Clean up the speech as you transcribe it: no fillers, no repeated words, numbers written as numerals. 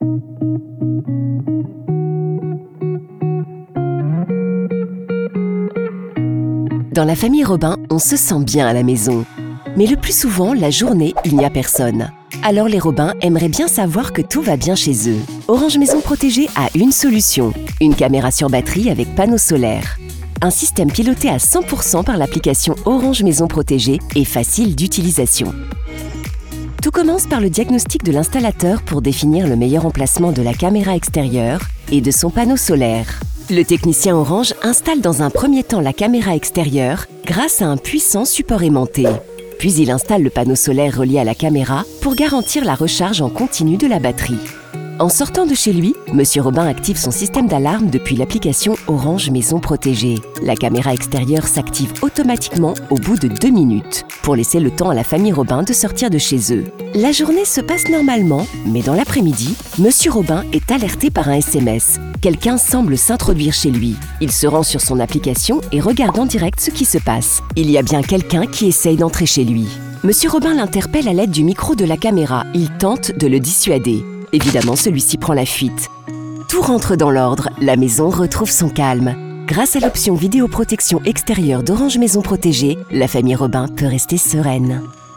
Dans la famille Robin, on se sent bien à la maison. Mais le plus souvent, la journée, il n'y a personne. Alors les Robins aimeraient bien savoir que tout va bien chez eux. Orange Maison Protégée a une solution, une caméra sur batterie avec panneau solaire. Un système piloté à 100% par l'application Orange Maison Protégée et facile d'utilisation. Tout commence par le diagnostic de l'installateur pour définir le meilleur emplacement de la caméra extérieure et de son panneau solaire. Le technicien Orange installe dans un premier temps la caméra extérieure grâce à un puissant support aimanté. Puis il installe le panneau solaire relié à la caméra pour garantir la recharge en continu de la batterie. En sortant de chez lui, Monsieur Robin active son système d'alarme depuis l'application Orange Maison Protégée. La caméra extérieure s'active automatiquement au bout de 2 minutes pour laisser le temps à la famille Robin de sortir de chez eux. La journée se passe normalement, mais dans l'après-midi, Monsieur Robin est alerté par un SMS. Quelqu'un semble s'introduire chez lui. Il se rend sur son application et regarde en direct ce qui se passe. Il y a bien quelqu'un qui essaye d'entrer chez lui. Monsieur Robin l'interpelle à l'aide du micro de la caméra. Il tente de le dissuader. Évidemment, celui-ci prend la fuite. Tout rentre dans l'ordre, la maison retrouve son calme. Grâce à l'option vidéoprotection extérieure d'Orange Maison Protégée, la famille Robin peut rester sereine.